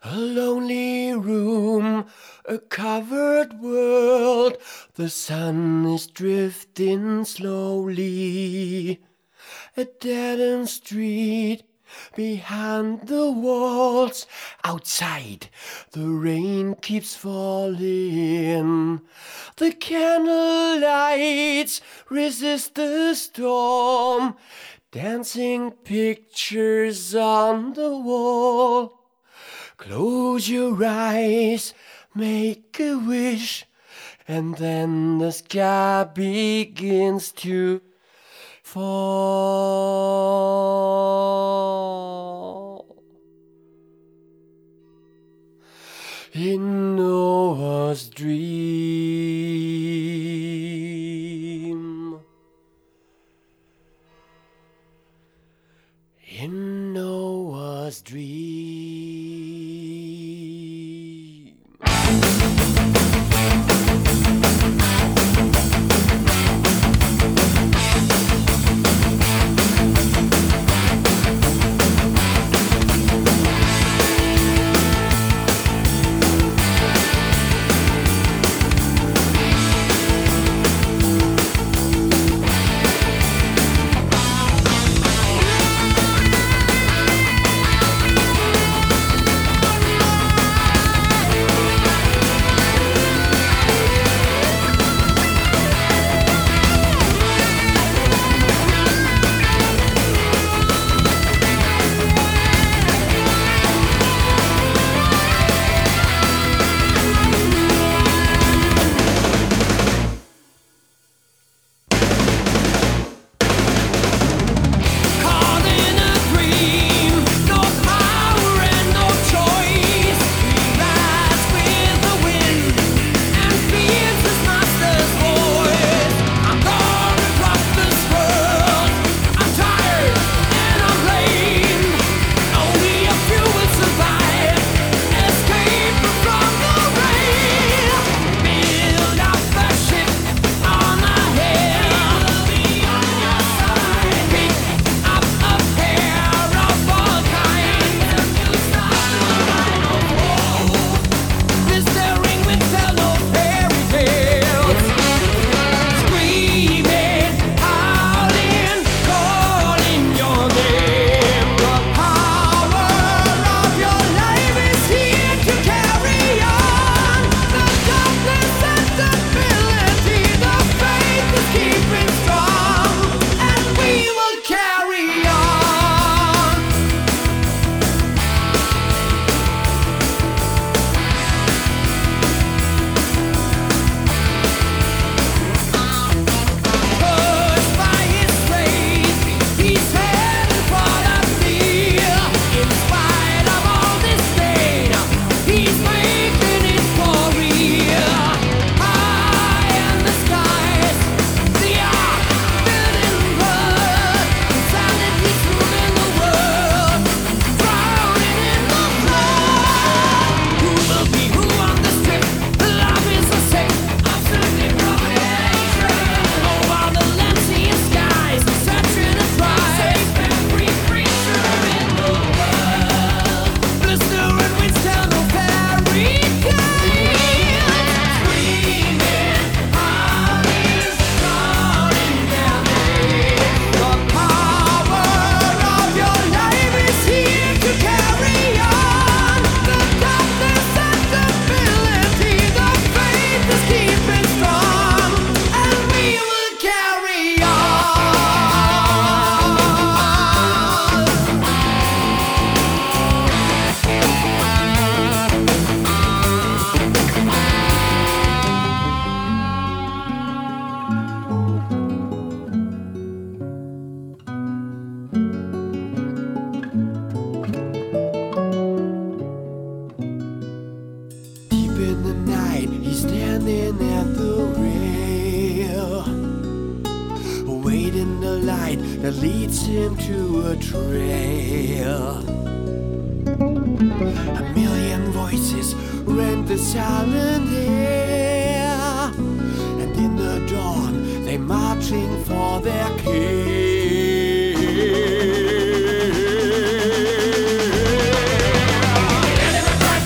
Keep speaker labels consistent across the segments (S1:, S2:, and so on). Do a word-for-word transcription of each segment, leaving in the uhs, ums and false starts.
S1: A lonely room, a covered world, the sun is drifting slowly. A dead-end street, behind the walls, outside the rain keeps falling. The candlelights resist the storm, dancing pictures on the wall. Close your eyes, make a wish, and then the sky begins to fall. In Noah's dream, in Noah's dream. That leads him to a trail. A million voices rent the silent air, and in the dawn they marching for their king.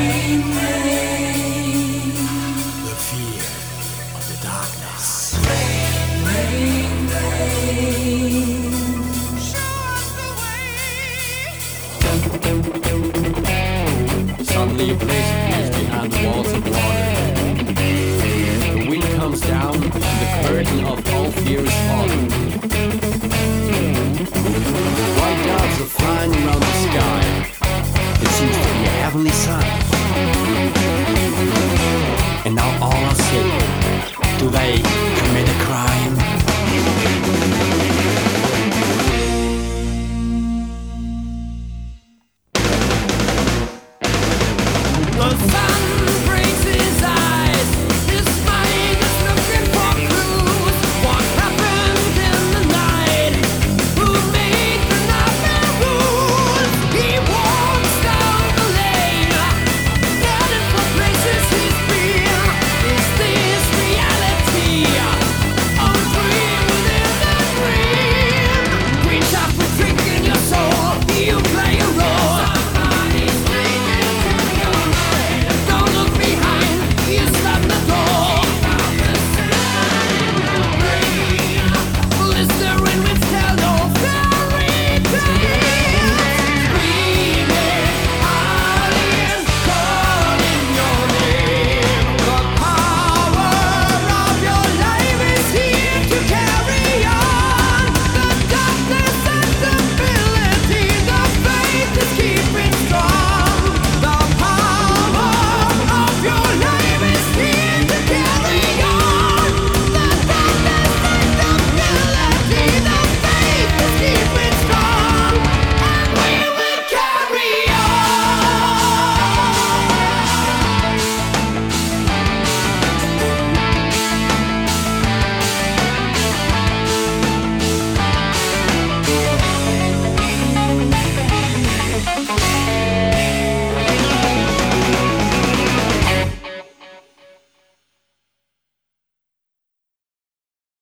S1: The fear of the darkness. Suddenly a place appears behind the walls of water. The wind comes down and the curtain of all fear is falling. White doves are flying around the sky. It seems to be a heavenly sign. And now all are sacred. Do they